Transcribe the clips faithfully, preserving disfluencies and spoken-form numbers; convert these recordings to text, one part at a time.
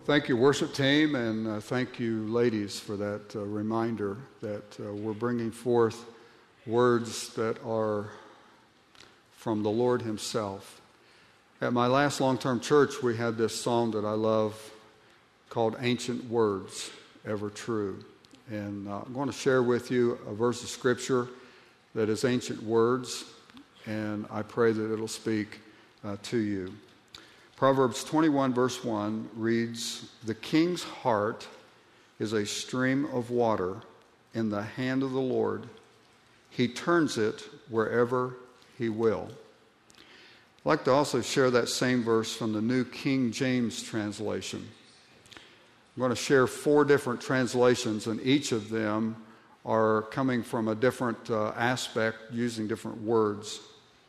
Thank you, worship team, and uh, thank you, ladies, for that uh, reminder that uh, we're bringing forth words that are from the Lord himself. At my last long-term church, we had this song that I love called Ancient Words, Ever True. And uh, I'm going to share with you a verse of Scripture that is ancient words, and I pray that it'll speak uh, to you. Proverbs twenty-one, verse one reads, "The king's heart is a stream of water in the hand of the Lord. He turns it wherever he will." I'd like to also share that same verse from the New King James translation. I'm going to share four different translations, and each of them are coming from a different uh, aspect, using different words.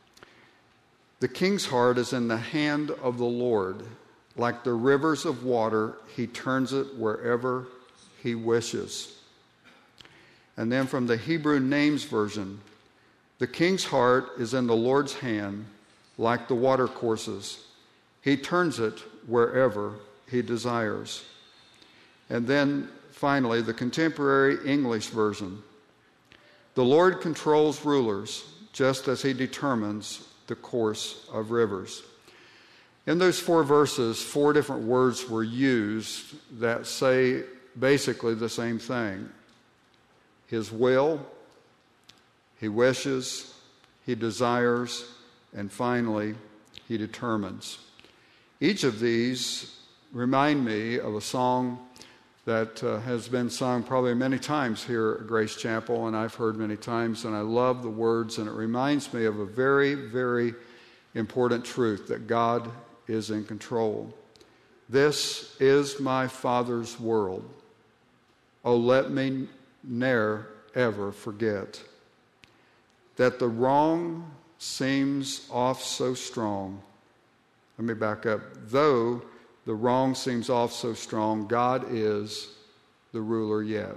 "The king's heart is in the hand of the Lord. Like the rivers of water, he turns it wherever he wishes." And then from the Hebrew Names version, "The king's heart is in the Lord's hand, like the watercourses. He turns it wherever he desires." And then finally, the Contemporary English version, "The Lord controls rulers just as he determines the course of rivers." In those four verses, four different words were used that say basically the same thing. His will, he wishes, he desires, and finally, he determines. Each of these remind me of a song that uh, has been sung probably many times here at Grace Chapel, and I've heard many times, and I love the words, and it reminds me of a very, very important truth, that God is in control. "This is my Father's world. Oh, let me ne'er ever forget that the wrong seems oft so strong." Let me back up. "Though the wrong seems oft so strong, God is the ruler yet."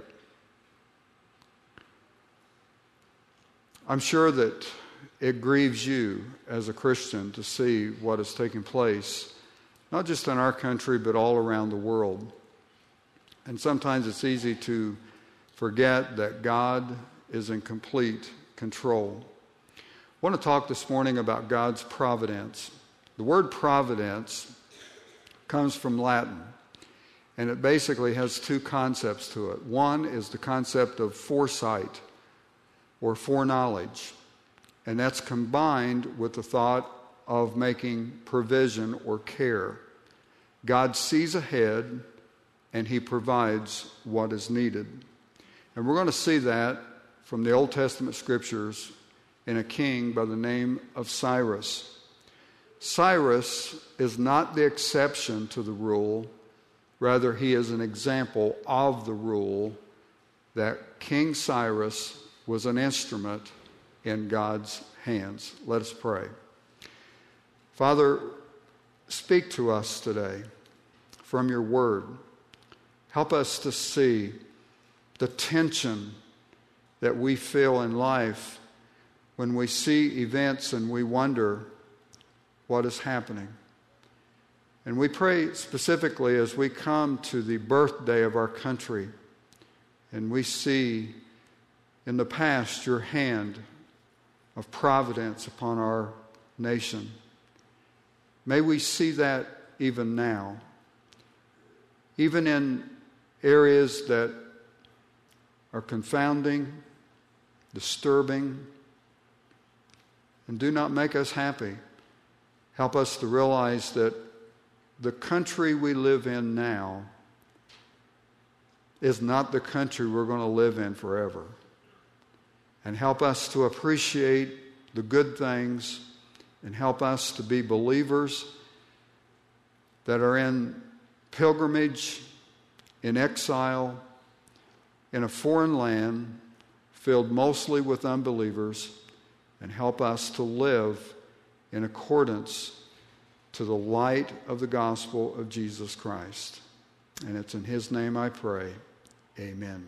I'm sure that it grieves you as a Christian to see what is taking place, not just in our country, but all around the world. And sometimes it's easy to forget that God is in complete control. I want to talk this morning about God's providence. The word providence comes from Latin, and it basically has two concepts to it. One is the concept of foresight or foreknowledge, and that's combined with the thought of making provision or care. God sees ahead, and he provides what is needed. And we're going to see that from the Old Testament scriptures in a king by the name of Cyrus. Cyrus is not the exception to the rule. Rather, he is an example of the rule that King Cyrus was an instrument in God's hands. Let us pray. Father, speak to us today from your word. Help us to see the tension that we feel in life when we see events and we wonder what is happening. And we pray specifically as we come to the birthday of our country and we see in the past your hand of providence upon our nation. May we see that even now, even in areas that are confounding, disturbing, and do not make us happy. Help us to realize that the country we live in now is not the country we're going to live in forever. And help us to appreciate the good things, and help us to be believers that are in pilgrimage, in exile, in a foreign land filled mostly with unbelievers, and help us to live in accordance to the light of the gospel of Jesus Christ. And it's in his name I pray. Amen.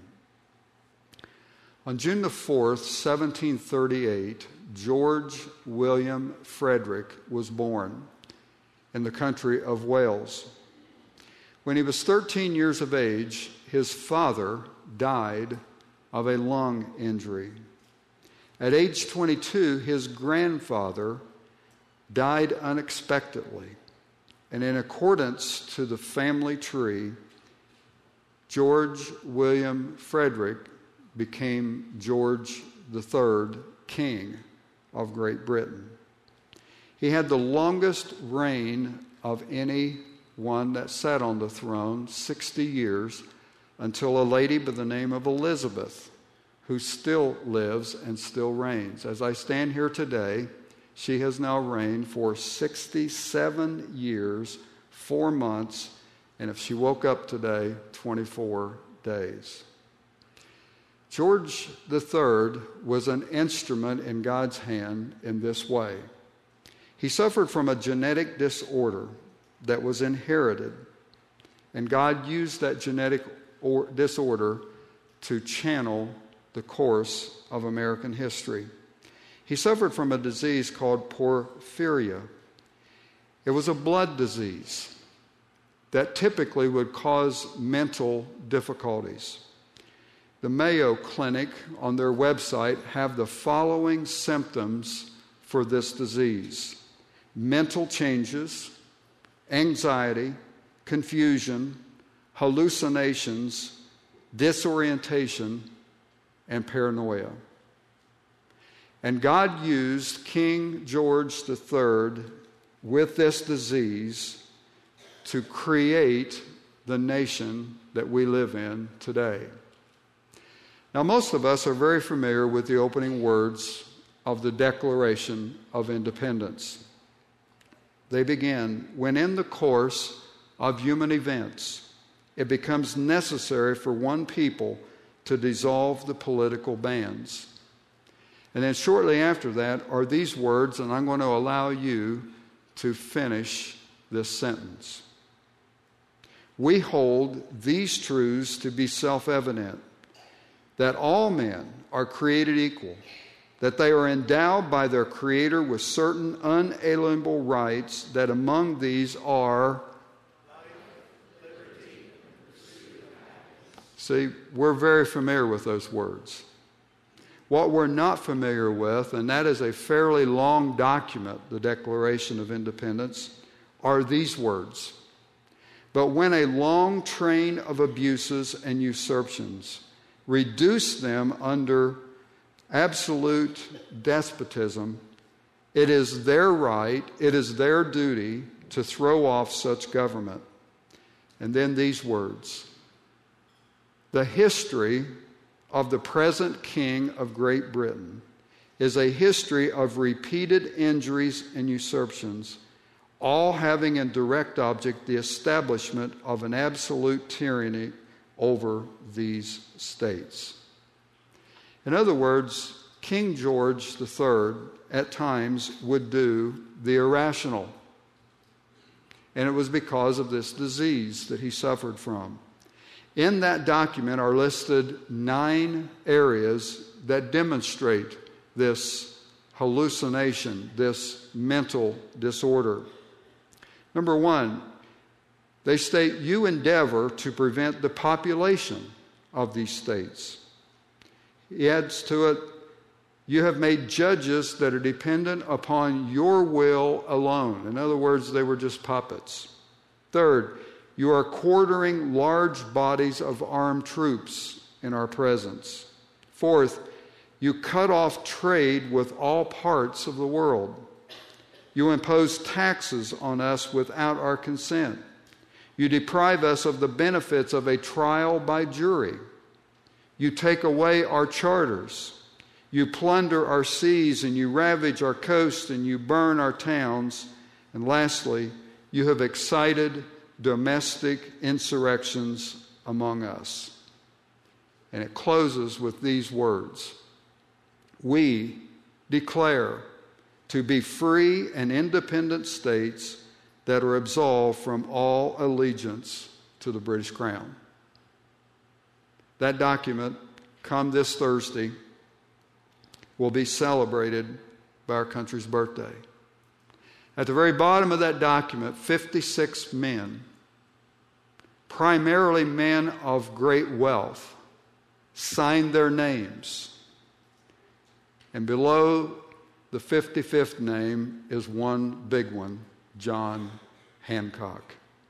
On June the fourth, seventeen thirty-eight, George William Frederick was born in the country of Wales. When he was thirteen years of age, his father died of a lung injury. At age twenty-two, his grandfather died unexpectedly. And in accordance to the family tree, George William Frederick became George the Third, King of Great Britain. He had the longest reign of any one that sat on the throne, sixty years, until a lady by the name of Elizabeth, who still lives and still reigns. As I stand here today, she has now reigned for sixty-seven years, four months, and if she woke up today, twenty-four days. George the Third was an instrument in God's hand in this way. He suffered from a genetic disorder that was inherited, and God used that genetic or disorder to channel the course of American history. He suffered from a disease called porphyria. It was a blood disease that typically would cause mental difficulties. The Mayo Clinic on their website have the following symptoms for this disease: mental changes, anxiety, confusion, hallucinations, disorientation, and paranoia. And God used King George the Third with this disease to create the nation that we live in today. Now, most of us are very familiar with the opening words of the Declaration of Independence. They begin, "When in the course of human events, it becomes necessary for one people to dissolve the political bands." And then shortly after that are these words, and I'm going to allow you to finish this sentence. "We hold these truths to be self-evident, that all men are created equal, that they are endowed by their Creator with certain unalienable rights, that among these are..." See, we're very familiar with those words. What we're not familiar with, and that is a fairly long document, the Declaration of Independence, are these words. "But when a long train of abuses and usurpations reduce them under absolute despotism, it is their right, it is their duty to throw off such government." And then these words. "The history of the present King of Great Britain is a history of repeated injuries and usurpations, all having in direct object the establishment of an absolute tyranny over these states." In other words, King George the Third at times would do the irrational. And it was because of this disease that he suffered from. In that document are listed nine areas that demonstrate this hallucination, this mental disorder. Number one, they state, "You endeavor to prevent the population of these states." He adds to it, "You have made judges that are dependent upon your will alone." In other words, they were just puppets. Third, "You are quartering large bodies of armed troops in our presence." Fourth, "You cut off trade with all parts of the world. You impose taxes on us without our consent. You deprive us of the benefits of a trial by jury. You take away our charters. You plunder our seas, and you ravage our coasts, and you burn our towns. And lastly, you have excited domestic insurrections among us." And it closes with these words. "We declare to be free and independent states that are absolved from all allegiance to the British Crown." That document, come this Thursday, will be celebrated by our country's birthday. At the very bottom of that document, fifty-six men primarily men of great wealth, signed their names. And below the fifty-fifth name is one big one, John Hancock.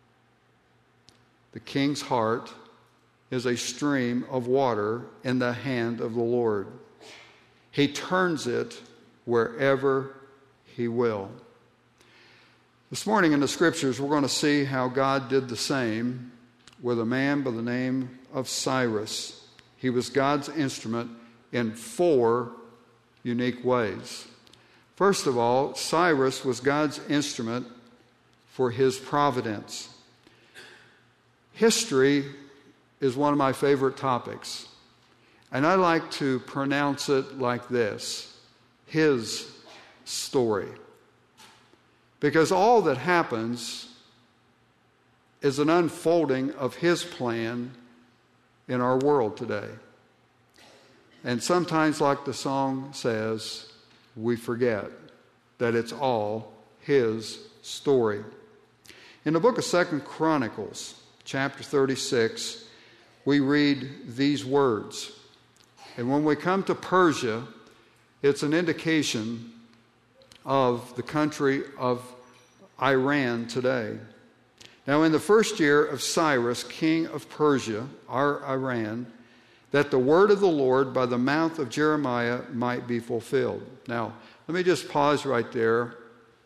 The king's heart is a stream of water in the hand of the Lord. He turns it wherever he will. This morning in the scriptures, we're going to see how God did the same with a man by the name of Cyrus. He was God's instrument in four unique ways. First of all, Cyrus was God's instrument for his providence. History is one of my favorite topics, and I like to pronounce it like this: his story. Because all that happens is an unfolding of his plan in our world today. And sometimes, like the song says, we forget that it's all his story. In the book of Second Chronicles, chapter thirty-six, we read these words. And when we come to Persia, it's an indication of the country of Iran today. Now, in the first year of Cyrus, king of Persia, our Iran, that the word of the Lord by the mouth of Jeremiah might be fulfilled. Now, let me just pause right there.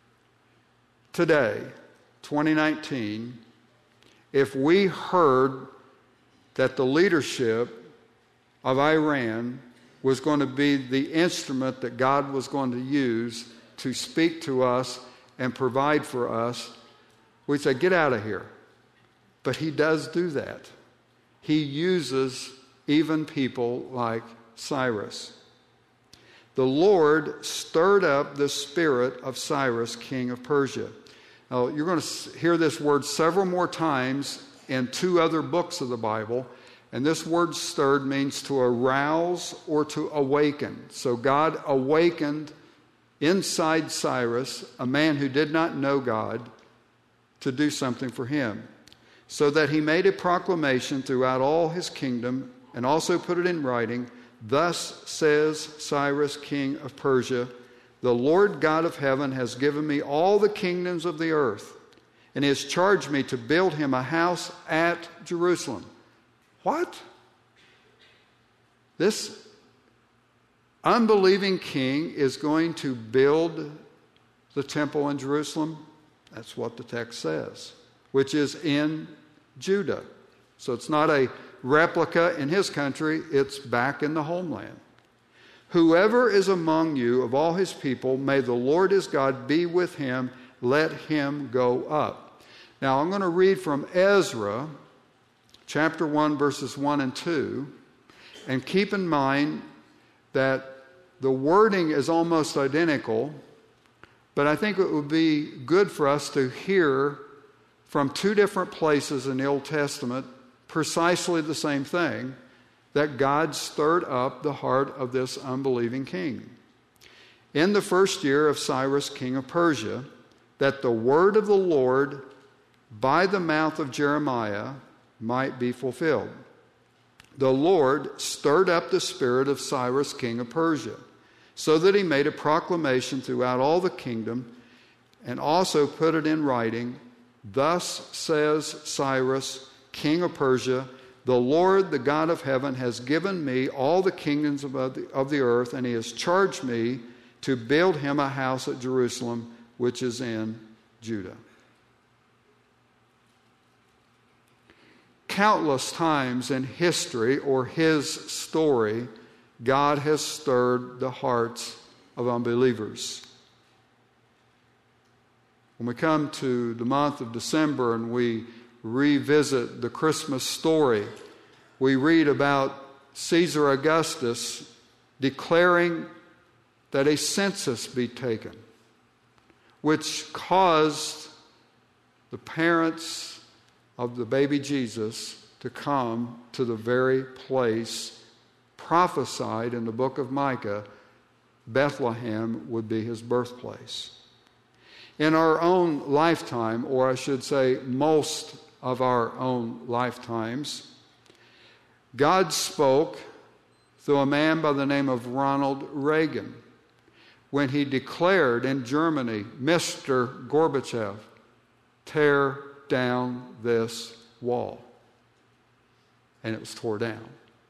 Today, twenty nineteen, if we heard that the leadership of Iran was going to be the instrument that God was going to use to speak to us and provide for us, we'd say, get out of here. But he does do that. He uses even people like Cyrus. The Lord stirred up the spirit of Cyrus, king of Persia. Now, you're going to hear this word several more times in two other books of the Bible. And this word stirred means to arouse or to awaken. So God awakened inside Cyrus a man who did not know God to do something for him, so that he made a proclamation throughout all his kingdom and also put it in writing. Thus says Cyrus, king of Persia, the Lord God of heaven has given me all the kingdoms of the earth, and he has charged me to build him a house at Jerusalem. What? This unbelieving king is going to build the temple in Jerusalem? That's what the text says, which is in Judah. So it's not a replica in his country, it's back in the homeland. Whoever is among you of all his people, may the Lord his God be with him, let him go up. Now I'm going to read from Ezra, chapter one, verses one and two, and keep in mind that the wording is almost identical, but I think it would be good for us to hear from two different places in the Old Testament precisely the same thing, that God stirred up the heart of this unbelieving king. In the first year of Cyrus, king of Persia, that the word of the Lord by the mouth of Jeremiah might be fulfilled. The Lord stirred up the spirit of Cyrus, king of Persia, so that he made a proclamation throughout all the kingdom and also put it in writing. Thus says Cyrus, king of Persia, the Lord, the God of heaven, has given me all the kingdoms of the, of the earth, and he has charged me to build him a house at Jerusalem, which is in Judah. Countless times in history or his story, God has stirred the hearts of unbelievers. When we come to the month of December and we revisit the Christmas story, we read about Caesar Augustus declaring that a census be taken, which caused the parents of the baby Jesus to come to the very place prophesied in the book of Micah, Bethlehem would be his birthplace. In our own lifetime, or I should say most of our own lifetimes. God spoke through a man by the name of Ronald Reagan when he declared in Germany, Mister Gorbachev, tear down this wall. And it was tore down.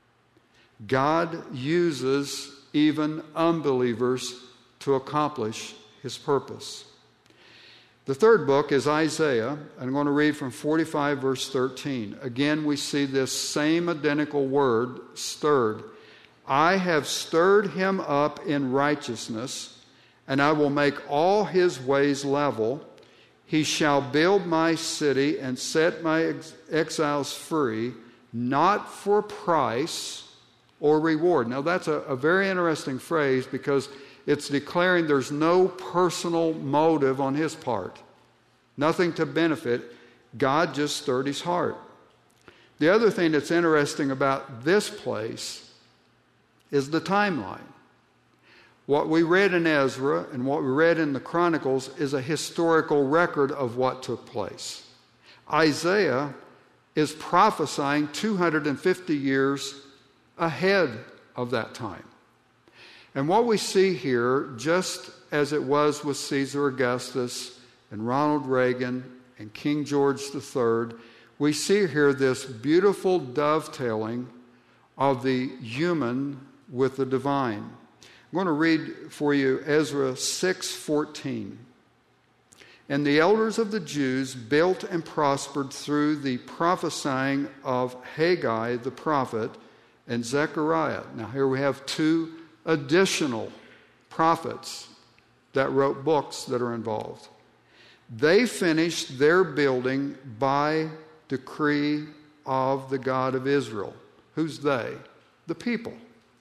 God uses even unbelievers to accomplish his purpose. The third book is Isaiah. I'm going to read from forty-five, verse thirteen. Again, we see this same identical word, stirred. I have stirred him up in righteousness, and I will make all his ways level. He shall build my city and set my ex- exiles free, not for price or reward. Now that's a, a very interesting phrase because it's declaring there's no personal motive on his part. Nothing to benefit. God just stirred his heart. The other thing that's interesting about this place is the timeline. What we read in Ezra and what we read in the Chronicles is a historical record of what took place. Isaiah is prophesying two hundred fifty years ahead of that time. And what we see here, just as it was with Caesar Augustus and Ronald Reagan and King George the Third, we see here this beautiful dovetailing of the human with the divine. I'm going to read for you Ezra six fourteen. And the elders of the Jews built and prospered through the prophesying of Haggai the prophet and Zechariah. Now here we have two additional prophets that wrote books that are involved. They finished their building by decree of the God of Israel. Who's they? The people.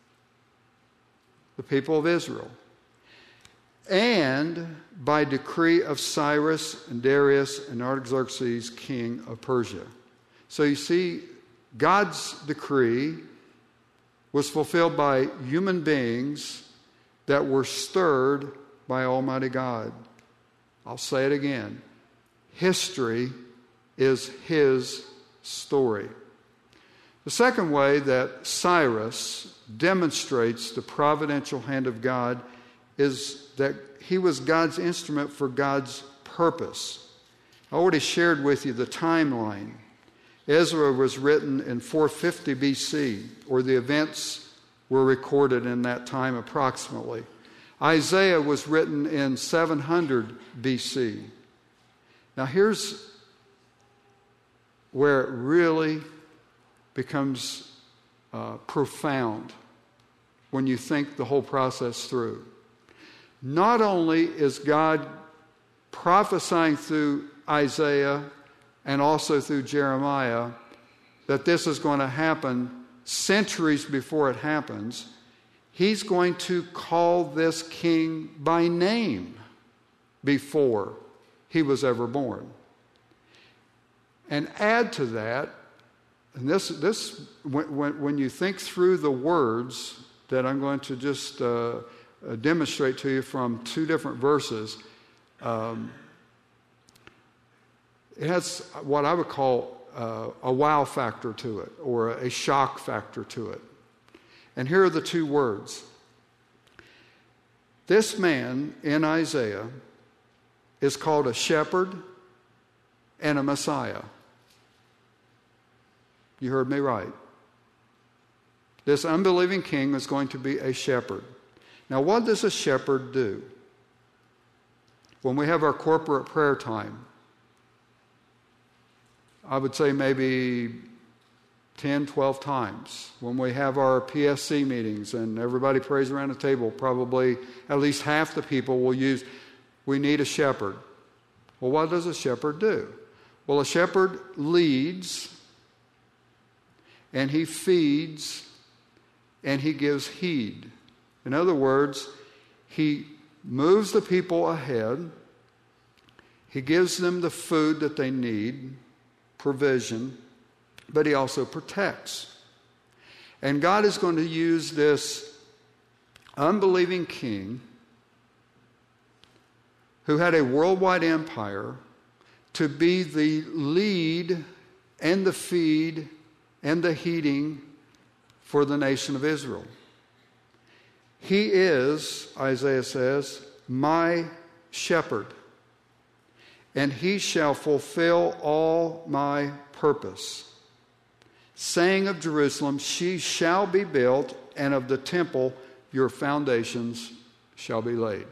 The people of Israel. And by decree of Cyrus and Darius and Artaxerxes, king of Persia. So you see, God's decree was fulfilled by human beings that were stirred by Almighty God. I'll say it again. History is his story. The second way that Cyrus demonstrates the providential hand of God is that he was God's instrument for God's purpose. I already shared with you the timeline. Ezra was written in four fifty B C, or the events were recorded in that time approximately. Isaiah was written in seven hundred B C. Now here's where it really becomes uh, profound when you think the whole process through. Not only is God prophesying through Isaiah and also through Jeremiah that this is going to happen centuries before it happens, he's going to call this king by name before he was ever born. And add to that, and this, this when, when, when you think through the words that I'm going to just uh, uh, demonstrate to you from two different verses, um, it has what I would call uh, a wow factor to it, or a shock factor to it. And here are the two words. This man in Isaiah is called a shepherd and a Messiah. You heard me right. This unbelieving king is going to be a shepherd. Now, what does a shepherd do? When we have our corporate prayer time, I would say maybe ten, twelve times. When we have our P S C meetings and everybody prays around the table, probably at least half the people will use, we need a shepherd. Well, what does a shepherd do? Well, a shepherd leads, and he feeds, and he gives heed. In other words, he moves the people ahead. He gives them the food that they need, provision, but he also protects. And God is going to use this unbelieving king who had a worldwide empire to be the lead and the feed and the heating for the nation of Israel. He is, Isaiah says, my shepherd, and he shall fulfill all my purpose. Saying of Jerusalem, she shall be built, and of the temple your foundations shall be laid.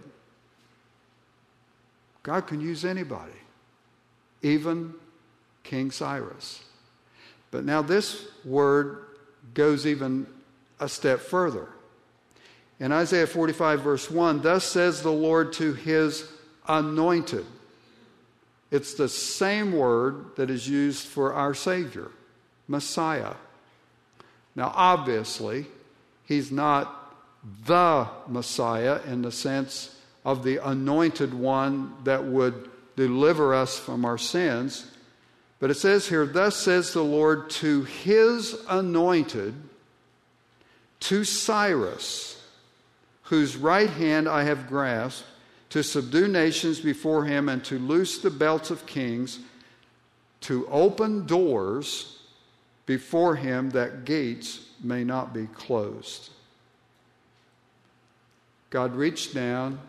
God can use anybody, even King Cyrus. But now this word goes even a step further. In Isaiah forty-five, verse one, thus says the Lord to his anointed. It's the same word that is used for our Savior, Messiah. Now, obviously, he's not the Messiah in the sense of the anointed one that would deliver us from our sins. But it says here, thus says the Lord to his anointed, to Cyrus, whose right hand I have grasped, to subdue nations before him and to loose the belts of kings, to open doors before him that gates may not be closed. God reached down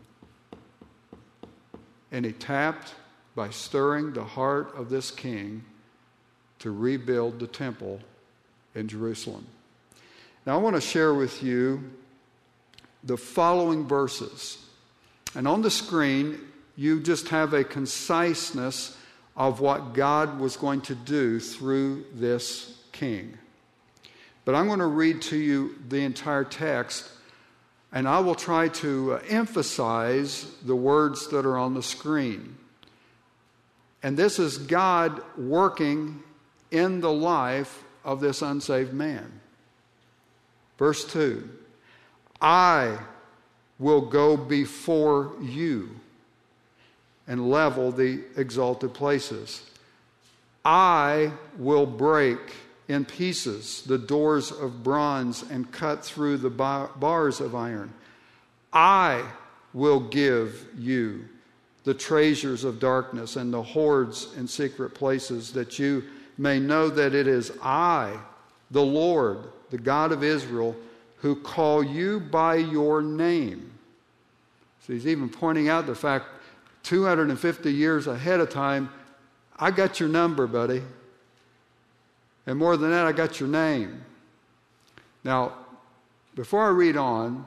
and he tapped by stirring the heart of this king to rebuild the temple in Jerusalem. Now I want to share with you the following verses. And on the screen, you just have a conciseness of what God was going to do through this king. But I'm going to read to you the entire text, and I will try to emphasize the words that are on the screen. And this is God working in the life of this unsaved man. Verse two, I will go before you and level the exalted places. I will break in pieces the doors of bronze and cut through the bars of iron. I will give you the treasures of darkness and the hoards in secret places, that you may know that it is I, the Lord, the God of Israel, who call you by your name. So he's even pointing out the fact two hundred fifty years ahead of time, I got your number, buddy. And more than that, I got your name. Now, before I read on,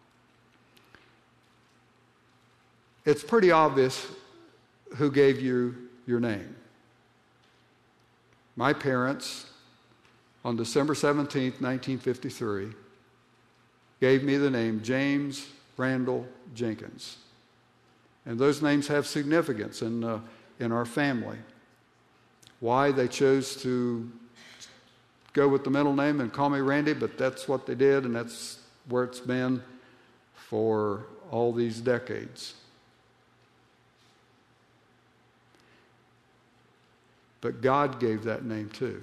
it's pretty obvious who gave you your name. My parents, on December seventeenth, nineteen fifty-three, gave me the name James Randall Jenkins. And those names have significance in, uh, in our family. Why they chose to go with the middle name and call me Randy, but that's what they did, and that's where it's been for all these decades. But God gave that name too.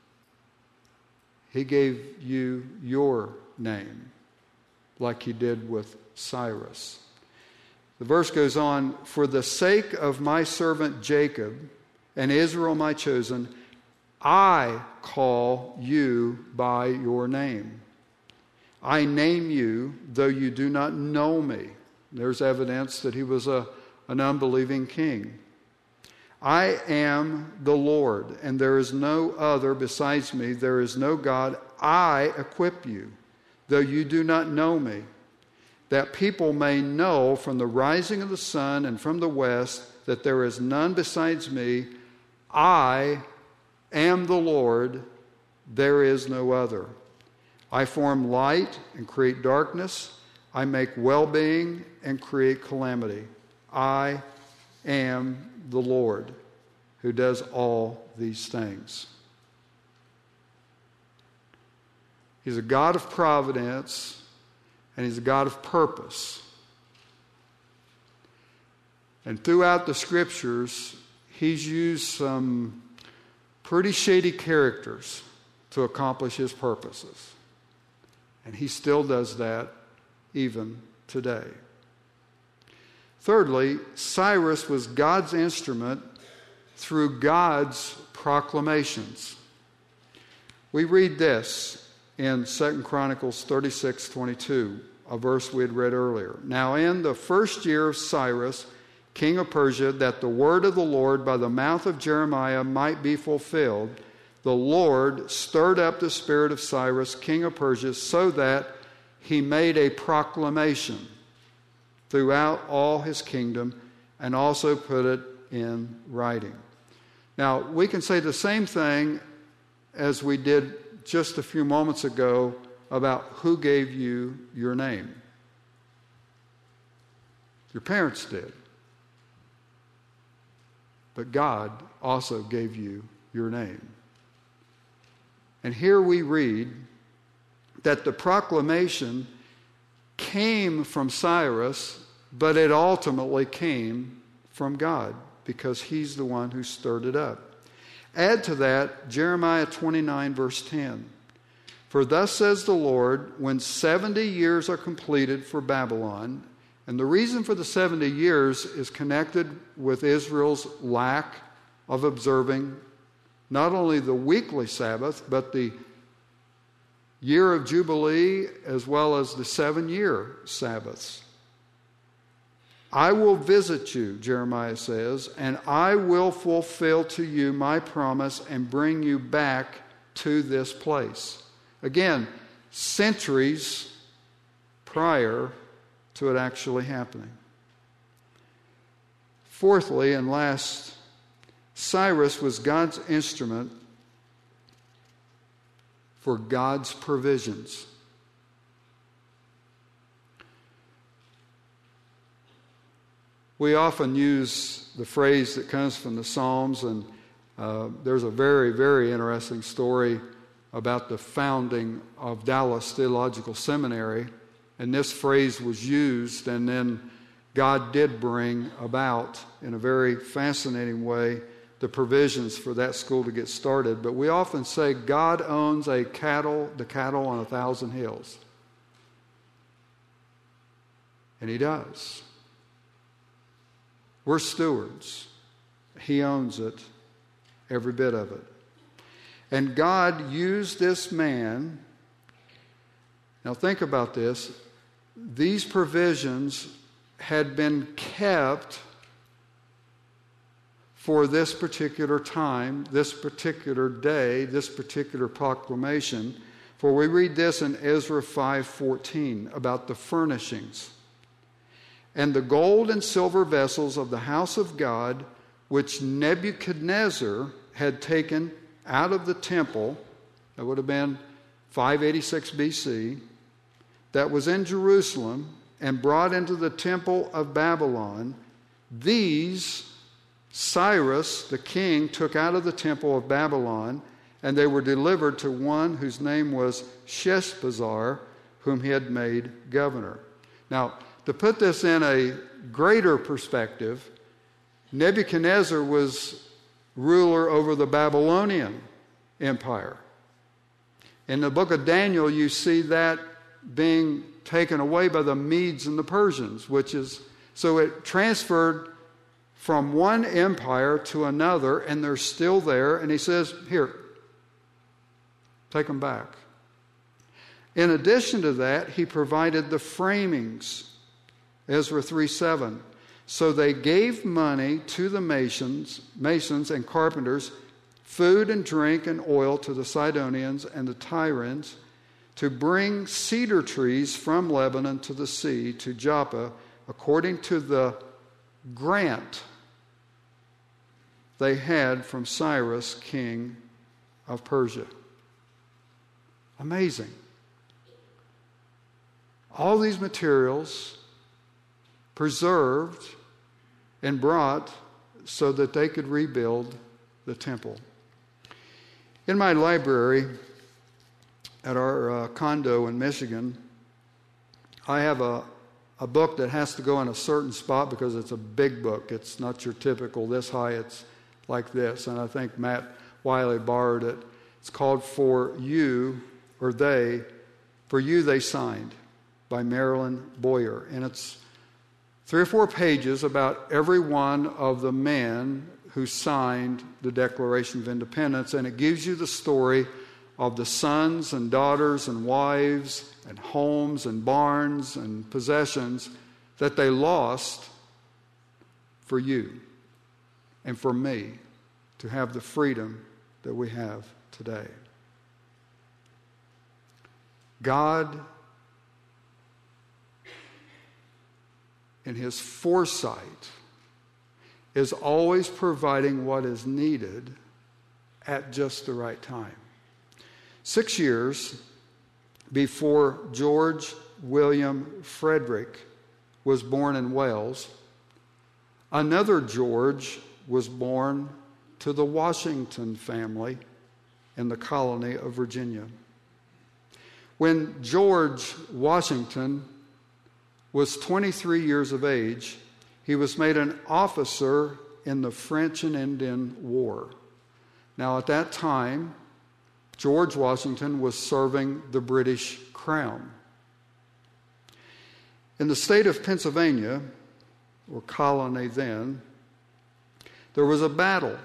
He gave you your name, like he did with Cyrus. The verse goes on, for the sake of my servant Jacob and Israel my chosen, I call you by your name. I name you, though you do not know me. There's evidence that he was a, an unbelieving king. I am the Lord, and there is no other besides me. There is no God. I equip you, though you do not know me, that people may know from the rising of the sun and from the west that there is none besides me. I am the Lord, there is no other. I form light and create darkness. I make well-being and create calamity. I am the Lord who does all these things. He's a God of providence, and he's a God of purpose. And throughout the scriptures, he's used some pretty shady characters to accomplish his purposes. And he still does that even today. Thirdly, Cyrus was God's instrument through God's proclamations. We read this in Second Chronicles thirty-six twenty-two, a verse we had read earlier. Now in the first year of Cyrus, king of Persia, that the word of the Lord by the mouth of Jeremiah might be fulfilled, the Lord stirred up the spirit of Cyrus, king of Persia, so that he made a proclamation throughout all his kingdom and also put it in writing. Now, we can say the same thing as we did just a few moments ago about who gave you your name. Your parents did. But God also gave you your name. And here we read that the proclamation came from Cyrus, but it ultimately came from God because he's the one who stirred it up. Add to that Jeremiah twenty-nine, verse ten. For thus says the Lord, when seventy years are completed for Babylon, and the reason for the seventy years is connected with Israel's lack of observing not only the weekly Sabbath, but the year of Jubilee as well as the seven-year Sabbaths. I will visit you, Jeremiah says, and I will fulfill to you my promise and bring you back to this place. Again, centuries prior to it actually happening. Fourthly and last, Cyrus was God's instrument for God's provisions. We often use the phrase that comes from the Psalms, and uh, there's a very, very interesting story about the founding of Dallas Theological Seminary, and this phrase was used, and then God did bring about, in a very fascinating way, the provisions for that school to get started. But we often say God owns a cattle, the cattle on a thousand hills. And he does. We're stewards. He owns it, every bit of it. And God used this man. Now think about this. These provisions had been kept for this particular time, this particular day, this particular proclamation. For we read this in Ezra five fourteen about the furnishings. And the gold and silver vessels of the house of God, which Nebuchadnezzar had taken out of the temple, that would have been five eighty-six B C, that was in Jerusalem, and brought into the temple of Babylon, these Cyrus, the king, took out of the temple of Babylon, and they were delivered to one whose name was Sheshbazzar, whom he had made governor. Now, to put this in a greater perspective, Nebuchadnezzar was ruler over the Babylonian Empire. In the book of Daniel, you see that being taken away by the Medes and the Persians, which is, so it transferred from one empire to another, and they're still there. And he says, here, take them back. In addition to that, he provided the framings, Ezra three seven. So they gave money to the masons, masons and carpenters, food and drink and oil to the Sidonians and the Tyrians, to bring cedar trees from Lebanon to the sea, to Joppa, according to the grant they had from Cyrus, king of Persia. Amazing. All these materials preserved and brought so that they could rebuild the temple. In my library at our uh, condo in Michigan, I have a, a book that has to go in a certain spot because it's a big book. It's not your typical this high, it's like this. And I think Matt Wiley borrowed it. It's called For You, or They, For You They Signed, by Marilyn Boyer. And it's three or four pages about every one of the men who signed the Declaration of Independence, and it gives you the story of the sons and daughters and wives and homes and barns and possessions that they lost for you and for me to have the freedom that we have today. God, in His foresight, is always providing what is needed at just the right time. Six years before George William Frederick was born in Wales, another George was born to the Washington family in the colony of Virginia. When George Washington was twenty-three years of age, he was made an officer in the French and Indian War. Now, at that time, George Washington was serving the British Crown. In the state of Pennsylvania, or colony then, there was a battle.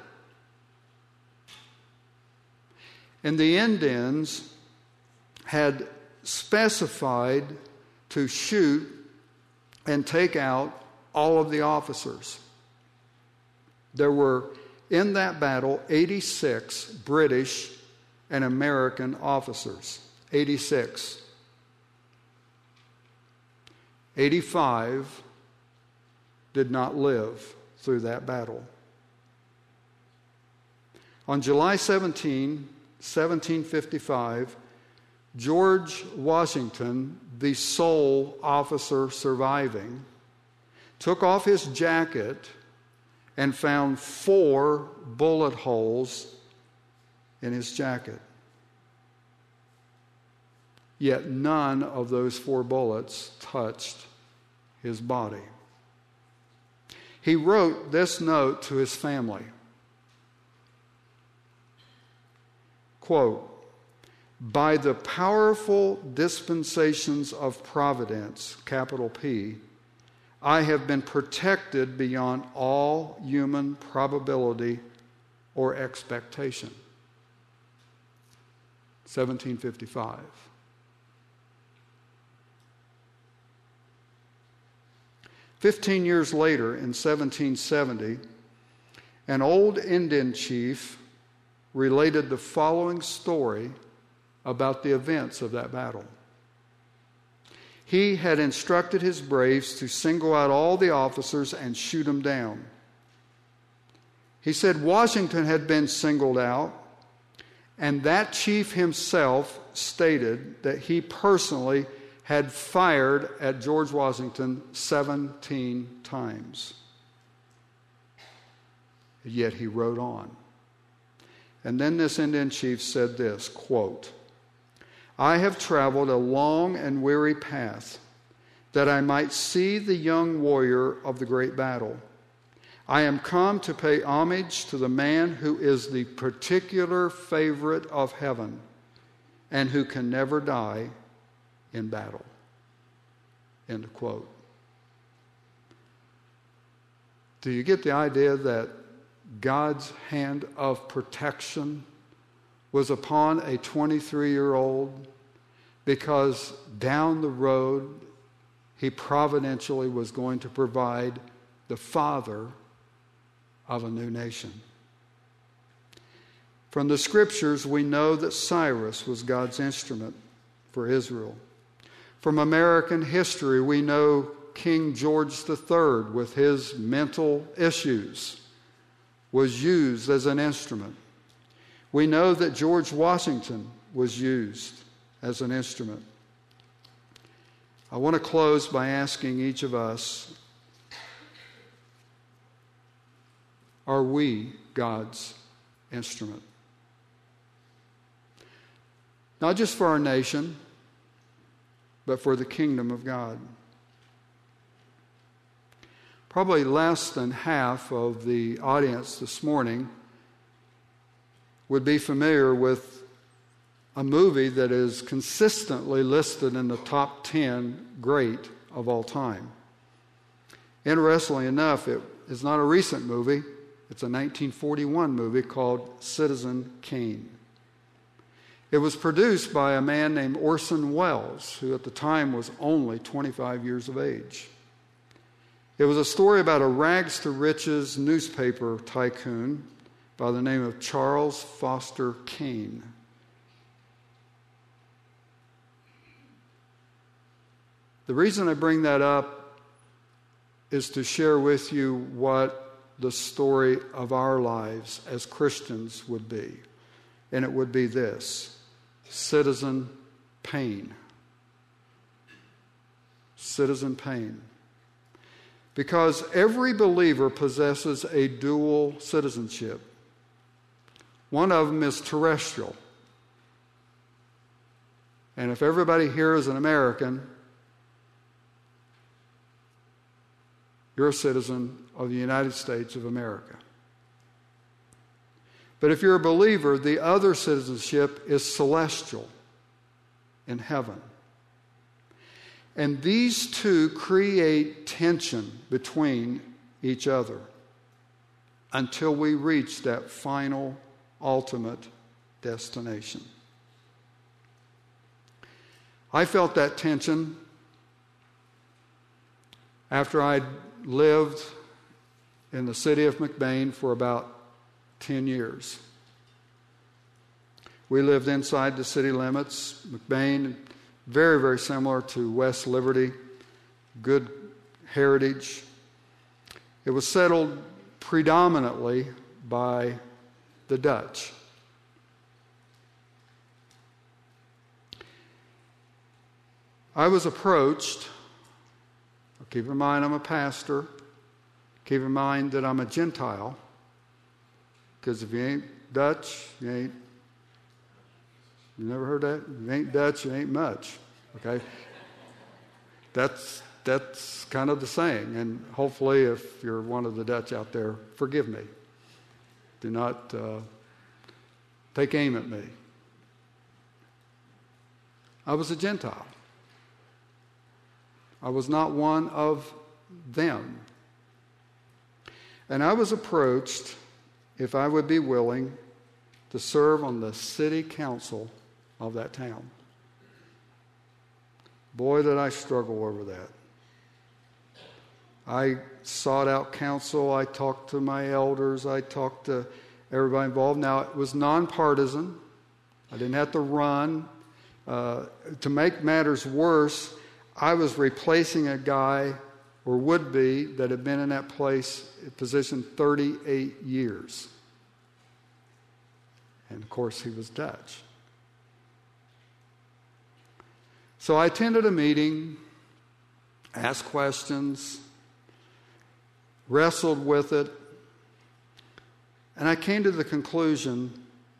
And the Indians had specified to shoot and take out all of the officers. There were, in that battle, eighty-six British and American officers. eighty-six. eighty-five did not live through that battle. On July seventeenth, seventeen fifty-five, George Washington, the sole officer surviving, took off his jacket and found four bullet holes in his jacket. Yet none of those four bullets touched his body. He wrote this note to his family. Quote, "By the powerful dispensations of providence," capital P, "I have been protected beyond all human probability or expectation." seventeen fifty-five. Fifteen years later, in seventeen seventy, an old Indian chief related the following story about the events of that battle. He had instructed his braves to single out all the officers and shoot them down. He said Washington had been singled out, and that chief himself stated that he personally had fired at George Washington seventeen times. Yet he wrote on. And then this Indian chief said this, quote, "I have traveled a long and weary path that I might see the young warrior of the great battle. I am come to pay homage to the man who is the particular favorite of heaven and who can never die in battle." End of quote. Do you get the idea that God's hand of protection was upon a twenty-three-year-old because down the road he providentially was going to provide the father of a new nation? From the scriptures, we know that Cyrus was God's instrument for Israel. From American history, we know King George the Third, with his mental issues, was used as an instrument. We know that George Washington was used as an instrument. I want to close by asking each of us, are we God's instrument? Not just for our nation, but for the kingdom of God. Probably less than half of the audience this morning would be familiar with a movie that is consistently listed in the top ten great of all time. Interestingly enough, it is not a recent movie. It's a nineteen forty-one movie called Citizen Kane. It was produced by a man named Orson Welles, who at the time was only twenty-five years of age. It was a story about a rags-to-riches newspaper tycoon by the name of Charles Foster Kane. The reason I bring that up is to share with you what the story of our lives as Christians would be. And it would be this: Citizen Pain. Citizen Pain. Because every believer possesses a dual citizenship. One of them is terrestrial. And if everybody here is an American, you're a citizen of the United States of America. But if you're a believer, the other citizenship is celestial, in heaven. And these two create tension between each other until we reach that final, ultimate destination. I felt that tension after I'd lived in the city of McBain for about ten years. We lived inside the city limits. McBain, very, very similar to West Liberty, good heritage. It was settled predominantly by the Dutch. I was approached. Keep in mind I'm a pastor. Keep in mind that I'm a Gentile. Because if you ain't Dutch, you ain't, you never heard that? If you ain't Dutch, you ain't much. Okay? That's, that's kind of the saying. And hopefully if you're one of the Dutch out there, forgive me. Do not uh, take aim at me. I was a Gentile. I was not one of them. And I was approached if I would be willing to serve on the city council of that town. Boy, did I struggle over that. I sought out counsel. I talked to my elders. I talked to everybody involved. Now, it was nonpartisan. I didn't have to run. Uh, to make matters worse, I was replacing a guy, or would be, that had been in that place, position thirty-eight years. And of course, he was Dutch. So I attended a meeting, asked questions, wrestled with it, and I came to the conclusion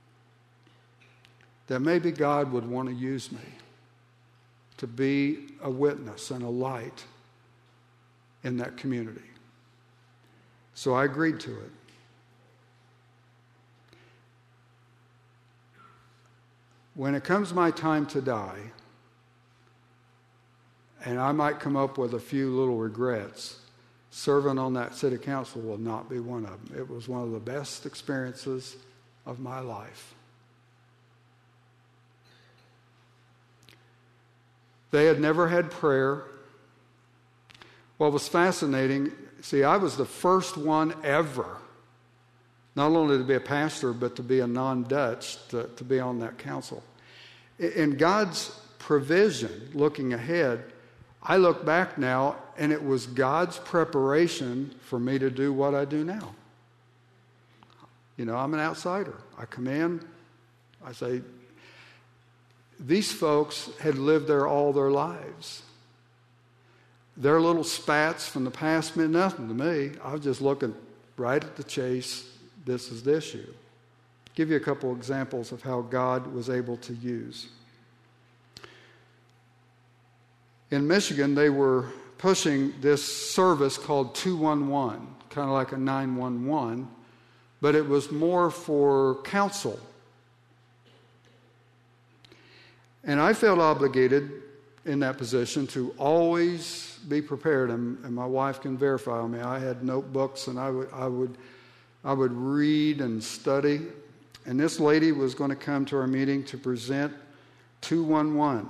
that maybe God would want to use me to be a witness and a light in that community. So I agreed to it. When it comes my time to die, and I might come up with a few little regrets, serving on that city council will not be one of them. It was one of the best experiences of my life. They had never had prayer. What was fascinating, see, I was the first one ever, not only to be a pastor, but to be a non-Dutch, to, to be on that council. In God's provision, looking ahead, I look back now, and it was God's preparation for me to do what I do now. You know, I'm an outsider. I come in, I say, these folks had lived there all their lives. Their little spats from the past meant nothing to me. I was just looking right at the chase. This is the issue. Give you a couple examples of how God was able to use. In Michigan, they were pushing this service called two one one, kind of like a nine one one, but it was more for counsel. And I felt obligated in that position to always be prepared, and, and my wife can verify on me. I had notebooks, and I would, I would I would read and study. And this lady was going to come to our meeting to present two one one.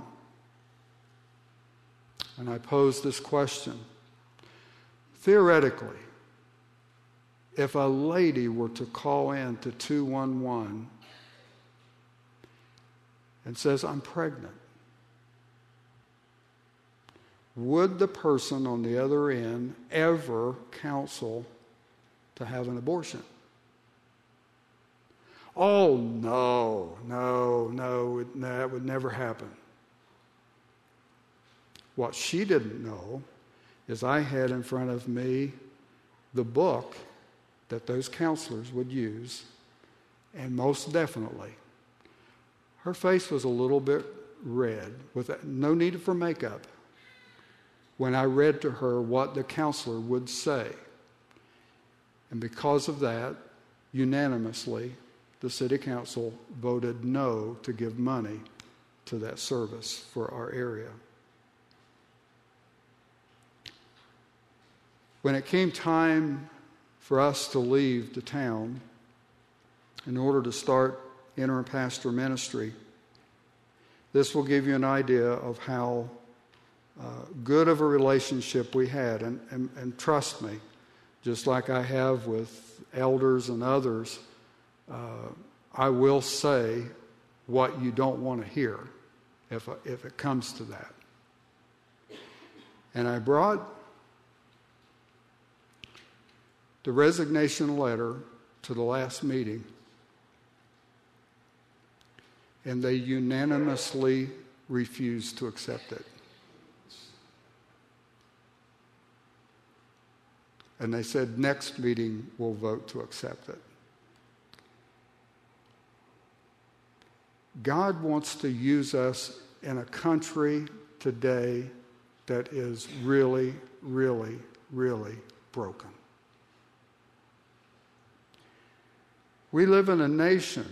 And I posed this question. Theoretically, if a lady were to call in to two one one and says, I'm pregnant, would the person on the other end ever counsel to have an abortion? Oh, no, no, no, it, that would never happen. What she didn't know is I had in front of me the book that those counselors would use, and most definitely, her face was a little bit red, with no need for makeup, when I read to her what the counselor would say. And because of that, unanimously, the city council voted no to give money to that service for our area. When it came time for us to leave the town in order to start interim pastor ministry, this will give you an idea of how uh, good of a relationship we had. And, and, and trust me, just like I have with elders and others, uh, I will say what you don't want to hear if, if it comes to that. And I brought the resignation letter to the last meeting, and they unanimously refused to accept it. And they said, next meeting we'll vote to accept it. God wants to use us in a country today that is really, really, really broken. We live in a nation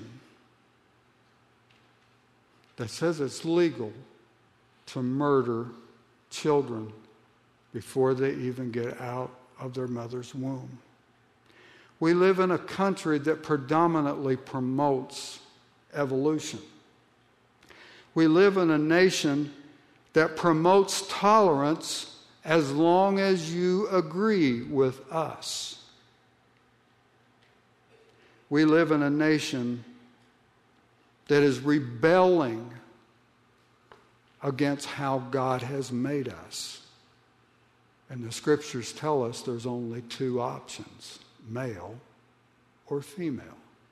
that says it's legal to murder children before they even get out of their mother's womb. We live in a country that predominantly promotes evolution. We live in a nation that promotes tolerance as long as you agree with us. We live in a nation that is rebelling against how God has made us. And the scriptures tell us there's only two options, male or female.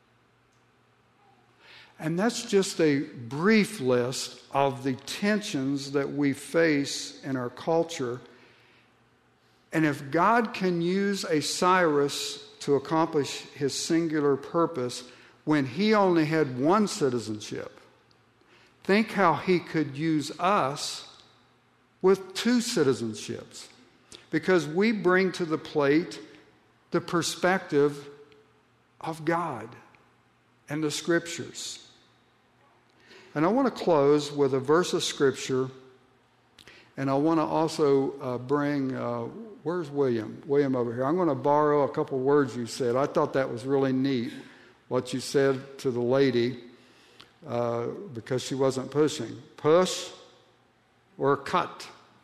And that's just a brief list of the tensions that we face in our culture. And if God can use a Cyrus to accomplish his singular purpose when he only had one citizenship, think how he could use us with two citizenships. Because we bring to the plate the perspective of God and the scriptures. And I want to close with a verse of scripture, and I want to also uh, bring, uh, where's William? William over here. I'm going to borrow a couple words you said. I thought that was really neat, what you said to the lady, uh, because she wasn't pushing. Push or cut?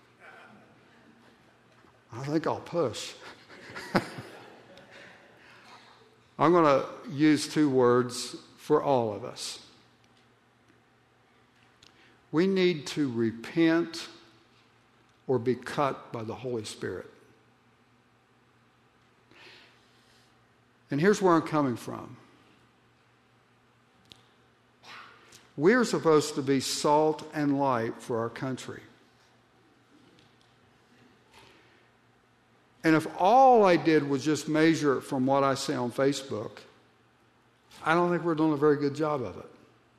I think I'll push. I'm going to use two words for all of us. We need to repent or be cut by the Holy Spirit. And here's where I'm coming from. We're supposed to be salt and light for our country. And if all I did was just measure it from what I say on Facebook, I don't think we're doing a very good job of it.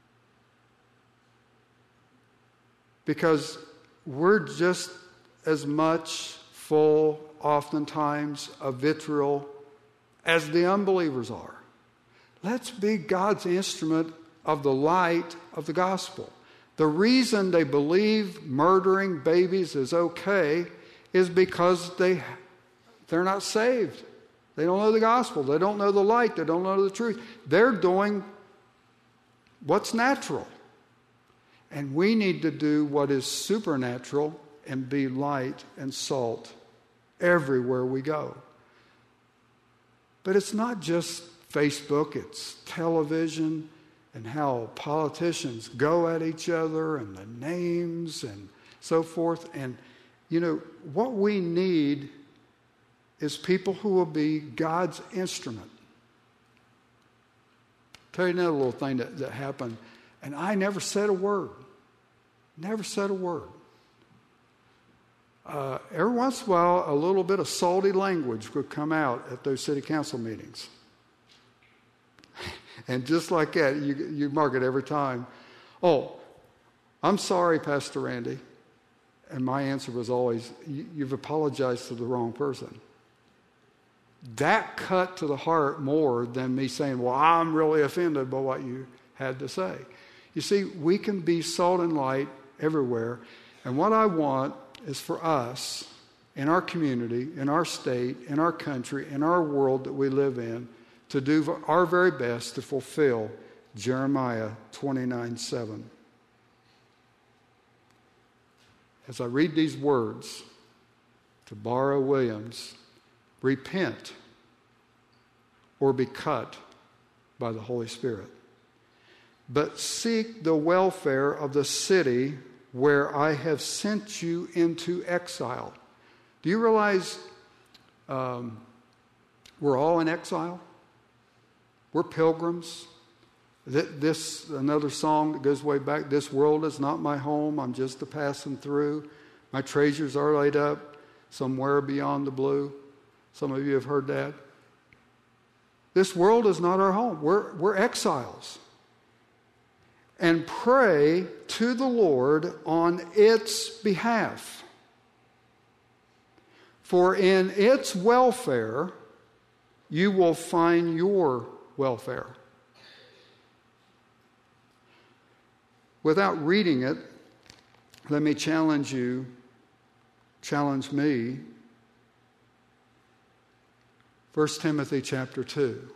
Because we're just as much full, oftentimes, of vitriol as the unbelievers are. Let's be God's instrument of the light of the gospel. The reason they believe murdering babies is okay is because they, they're not saved. They don't know the gospel. They don't know the light. They don't know the truth. They're doing what's natural. And we need to do what is supernatural and be light and salt everywhere we go. But it's not just Facebook, it's television and how politicians go at each other and the names and so forth. And, you know, what we need is people who will be God's instrument. I'll tell you another little thing that, that happened, and I never said a word. Never said a word. Uh, every once in a while, a little bit of salty language would come out at those city council meetings. And just like that, you, you mark it every time. Oh, I'm sorry, Pastor Randy. And my answer was always, you've apologized to the wrong person. That cut to the heart more than me saying, well, I'm really offended by what you had to say. You see, we can be salt and light everywhere. And what I want is for us, in our community, in our state, in our country, in our world that we live in, to do our very best to fulfill Jeremiah twenty-nine seven. As I read these words to Bara Williams, repent or be cut by the Holy Spirit, but seek the welfare of the city where I have sent you into exile. Do you realize um, we're all in exile? We're pilgrims. This, another song that goes way back, this world is not my home, I'm just a passing through. My treasures are laid up somewhere beyond the blue. Some of you have heard that. This world is not our home. We're, we're exiles. And pray to the Lord on its behalf. For in its welfare, you will find your welfare. Without reading it, let me challenge you, challenge me. First Timothy chapter two.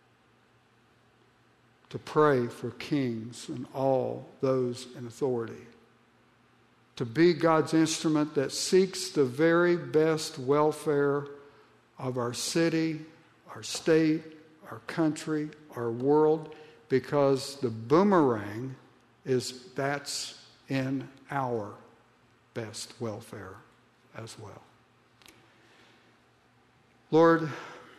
To pray for kings and all those in authority. To be God's instrument that seeks the very best welfare of our city, our state, our country, our world, because the boomerang is that's in our best welfare as well. Lord,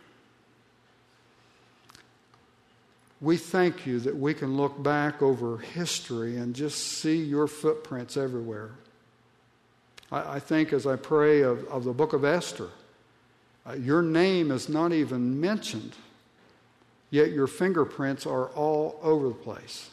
we thank you that we can look back over history and just see your footprints everywhere. I, I think as I pray of, of the book of Esther, uh, your name is not even mentioned, yet your fingerprints are all over the place.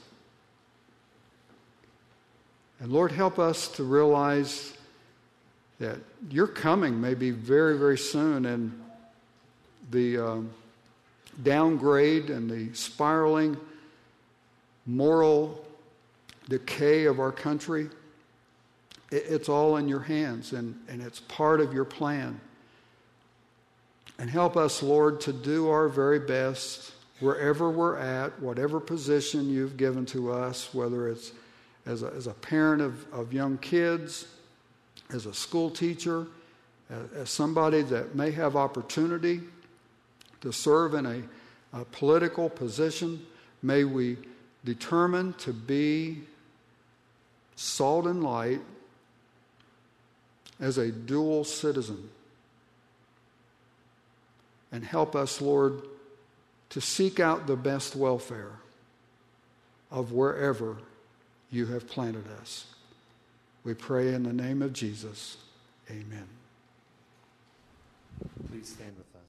And Lord, help us to realize that your coming may be very, very soon, and the um, downgrade and the spiraling moral decay of our country, it, it's all in your hands, and, and it's part of your plan. And help us, Lord, to do our very best wherever we're at, whatever position you've given to us, whether it's as a, as a parent of, of young kids, as a school teacher, as, as somebody that may have opportunity to serve in a, a political position. May we determine to be salt and light as a dual citizen. And help us, Lord, to seek out the best welfare of wherever you have planted us. We pray in the name of Jesus. Amen. Please stand with us.